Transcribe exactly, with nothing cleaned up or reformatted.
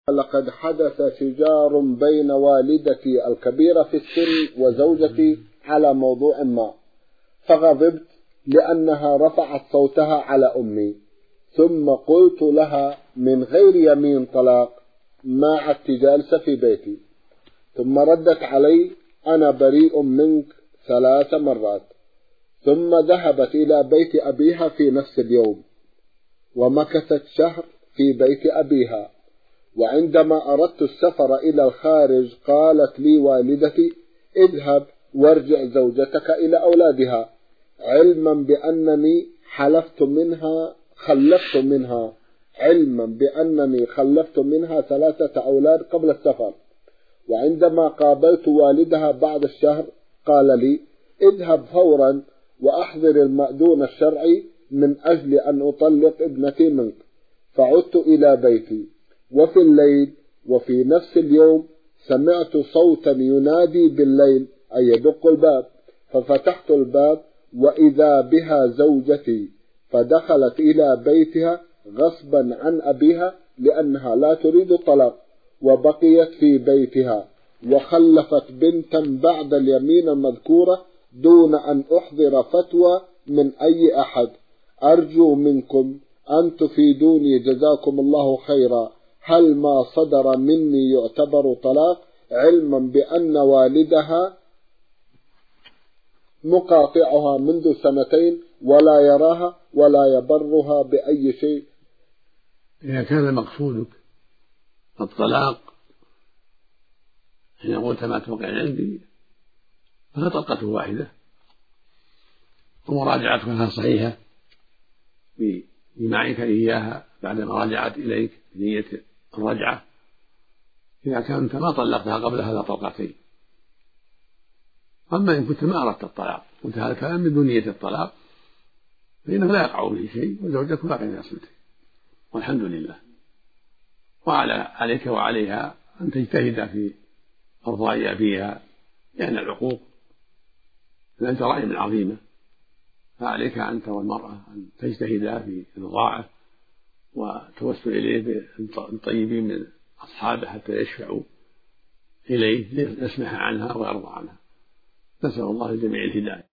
لقد حدث شجار بين والدتي الكبيرة في السن وزوجتي على موضوع ما، فغضبت لأنها رفعت صوتها على أمي، ثم قلت لها من غير يمين طلاق: ما عدت جالسة في بيتي. ثم ردت علي: أنا بريء منك ثلاث مرات. ثم ذهبت إلى بيت أبيها في نفس اليوم، ومكثت شهر في بيت أبيها. وعندما أردت السفر إلى الخارج قالت لي والدتي: اذهب وارجع زوجتك إلى أولادها، علما بأنني حلفت منها خلفت منها علما بأنني خلفت منها ثلاثة أولاد قبل السفر. وعندما قابلت والدها بعد الشهر قال لي: اذهب فورا وأحضر المأذون الشرعي من أجل أن أطلق ابنتي منك. فعدت إلى بيتي، وفي الليل وفي نفس اليوم سمعت صوتا ينادي بالليل، أي يدق الباب. ففتحت الباب وإذا بها زوجتي، فدخلت إلى بيتها غصبا عن أبيها لأنها لا تريد الطلاق، وبقيت في بيتها وخلفت بنتا بعد اليمين المذكورة دون أن أحضر فتوى من أي أحد. أرجو منكم أن تفيدوني جزاكم الله خيرا، هل ما صدر مني يعتبر طلاق، علما بأن والدها مقاطعها منذ سنتين ولا يراها ولا يبرها بأي شيء؟ إذا كان مقصودك الطلاق حين قلت ما توقع عندي فهي طلقة واحدة، ومراجعتها صحيحة بجماعك إياها بعدما رجعت إليك بنية الرجعة، إذا كنت ما طلقتها قبل هذا طلقتين. أما إن كنت ما أردت الطلاق، قلت هذا الكلام من بنية الطلاق، فإنه لا يقع به شيء، وزوجتك باقي في أصلته والحمد لله. وعلى عليك وعليها أن تجتهد في إرضاء أبيها، لأن العقوق لأن جرائم عظيمة، فعليك أنت والمرأة أن تجتهدا في إرضاعه وتوسل إليه بالطيبين من أصحابه حتى يشفعوا إليه يسمح عنها ويرضى عنها. نسأل الله للجميع الهداية.